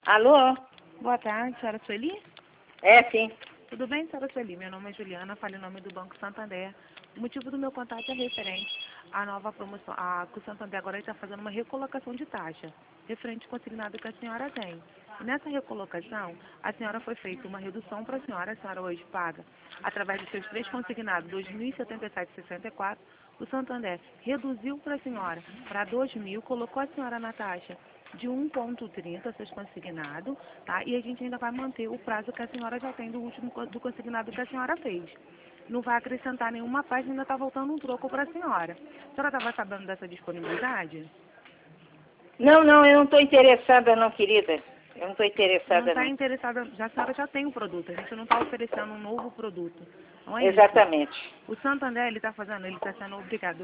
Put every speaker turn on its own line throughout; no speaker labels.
Alô?
Boa tarde, senhora Sueli?
É, sim.
Tudo bem, senhora Sueli? Meu nome é Juliana, falo em nome do Banco Santander. O motivo do meu contato é referente à nova promoção, que o Santander agora está fazendo uma recolocação de taxa, referente ao consignado que a senhora tem. E nessa recolocação, a senhora foi feita uma redução para a senhora hoje paga, através dos seus três consignados, R$ 2.077,64, o Santander reduziu para a senhora para 2.000, colocou a senhora na taxa de 1,30 seus consignado, tá? E a gente ainda vai manter o prazo que a senhora já tem do último do consignado que a senhora fez. Não vai acrescentar nenhuma página, ainda está voltando um troco para a senhora. A senhora estava sabendo dessa disponibilidade?
Não, eu não estou interessada não, querida. Eu não estou
Não
interessada
está
não.
interessada, a senhora já tem o produto, a gente não está oferecendo um novo produto. Não é isso.
Exatamente.
O Santander, ele está sendo obrigado,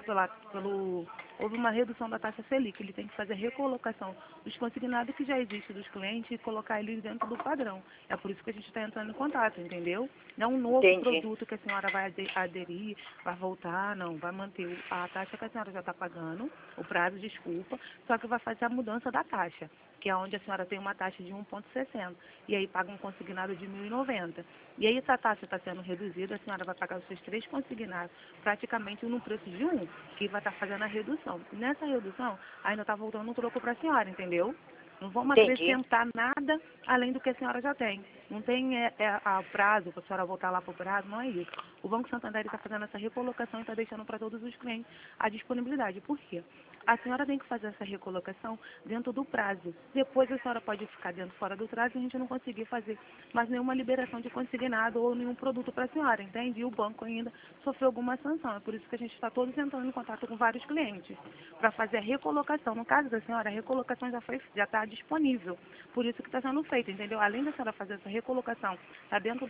houve uma redução da taxa Selic, ele tem que fazer a recolocação dos consignados que já existem dos clientes e colocar eles dentro do padrão. É por isso que a gente está entrando em contato, entendeu? Não é um novo
Entendi.
produto que a senhora vai aderir, vai voltar, não, vai manter a taxa que a senhora já está pagando, o prazo, desculpa, só que vai fazer a mudança da taxa, que é onde a senhora tem uma taxa de 1,60 e aí paga um consignado de 1.090. E aí essa taxa está sendo reduzida, a senhora vai pagar os seus três consignados praticamente no preço de um, que vai estar fazendo a redução. E nessa redução, ainda está voltando um troco para a senhora, entendeu? Não vamos
Entendi.
acrescentar nada além do que a senhora já tem. Não tem prazo para a senhora voltar lá para o prazo, não é isso. O Banco Santander está fazendo essa recolocação e está deixando para todos os clientes a disponibilidade. Por quê? A senhora tem que fazer essa recolocação dentro do prazo. Depois a senhora pode ficar dentro fora do prazo e a gente não conseguir fazer mais nenhuma liberação de consignado ou nenhum produto para a senhora, entende? E o banco ainda sofreu alguma sanção. É por isso que a gente está todos entrando em contato com vários clientes para fazer a recolocação. No caso da senhora, a recolocação já está disponível. Por isso que está sendo feito, entendeu? Além da senhora fazer essa recolocação, está dentro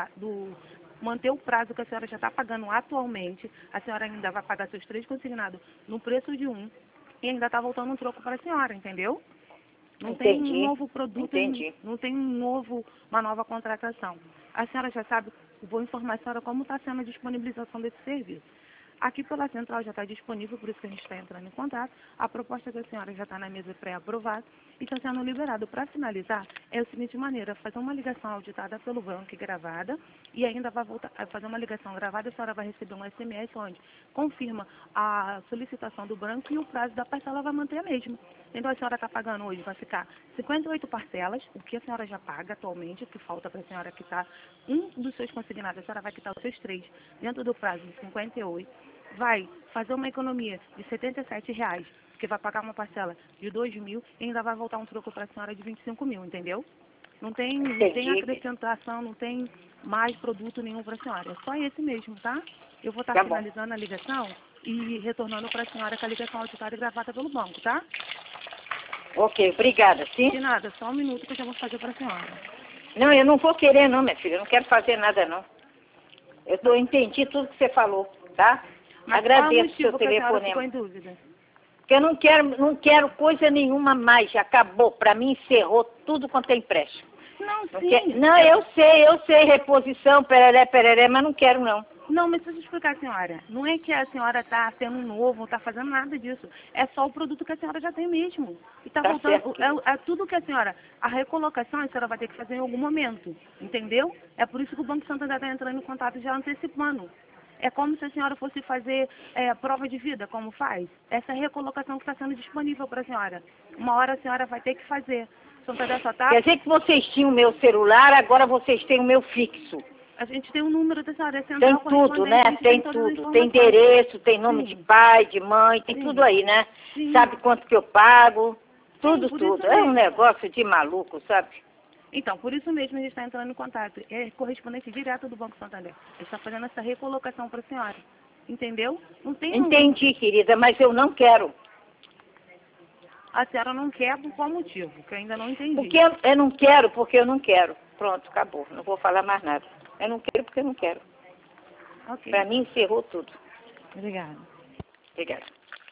manter o prazo que a senhora já está pagando atualmente, a senhora ainda vai pagar seus três consignados no preço de um e ainda está voltando um troco para a senhora, entendeu? Não tem um
Entendi.
novo produto,
Entendi.
não tem uma nova contratação. A senhora já sabe, vou informar a senhora como está sendo a disponibilização desse serviço. Aqui pela central já está disponível, por isso que a gente está entrando em contato. A proposta da senhora já está na mesa pré-aprovada e está sendo liberado. Para finalizar, é a seguinte maneira, fazer uma ligação auditada pelo banco e gravada e ainda vai voltar a fazer uma ligação gravada, a senhora vai receber um SMS onde confirma a solicitação do banco e o prazo da parcela vai manter a mesma. Então a senhora está pagando hoje, vai ficar 58 parcelas, o que a senhora já paga atualmente, o que falta para a senhora quitar um dos seus consignados, a senhora vai quitar os seus três dentro do prazo de 58, vai fazer uma economia de R$ 77, porque vai pagar uma parcela de 2.000 e ainda vai voltar um troco para a senhora de 25.000, entendeu? Não tem
Entendi.
acrescentação, não tem mais produto nenhum para a senhora, é só esse mesmo, tá? Eu vou estar
Tá bom.
finalizando a ligação e retornando para a senhora com a ligação auditada e gravada pelo banco, tá?
Ok, obrigada, sim?
De nada, só um minuto que eu já vou fazer para a senhora.
Não, eu não vou querer não, minha filha. Eu não quero fazer nada não. Entendi tudo que você falou, tá?
Mas qual é o
Agradeço o seu
motivo que a senhora ficou
telefonema.
em dúvida?
Porque eu não quero coisa nenhuma mais. Já acabou. Para mim encerrou tudo quanto é empréstimo.
Não,
Não,
sim.
não, eu sei, reposição, pereré, mas não quero não.
Não, mas deixa eu explicar, senhora. Não é que a senhora está tendo um novo, não está fazendo nada disso. É só o produto que a senhora já tem mesmo. E está
Tá
voltando.
certo.
É tudo que a senhora. A recolocação a senhora vai ter que fazer em algum momento. Entendeu? É por isso que o Banco Santander está entrando em contato já antecipando. É como se a senhora fosse fazer prova de vida, como faz. Essa recolocação que está sendo disponível para a senhora. Uma hora a senhora vai ter que fazer. Santander só está.
Quer dizer que vocês tinham o meu celular, agora vocês têm o meu fixo.
A gente tem o número da senhora, é
Tem
central
tudo,
correspondente,
né?
a gente
Tem
todas as
tudo. Tem
informações.
endereço, tem nome de
Sim,
pai, de mãe, tem
sim,
tudo aí, né?
sim.
Sabe quanto que eu pago?
Sim,
Tudo,
por isso
tudo. É um
mesmo.
negócio de maluco, sabe?
Então, por isso mesmo a gente está entrando em contato. É correspondente direto do Banco Santander. A gente está fazendo essa recolocação para a senhora. Entendeu? Não tem
Entendi, querida, mas eu não quero.
A senhora não quer por qual motivo? Que eu ainda não entendi.
Porque eu não quero, porque eu não quero. Pronto, acabou. Não vou falar mais nada. Eu não quero porque eu não quero.
Ok.
Para mim encerrou tudo.
Obrigada.
Obrigada.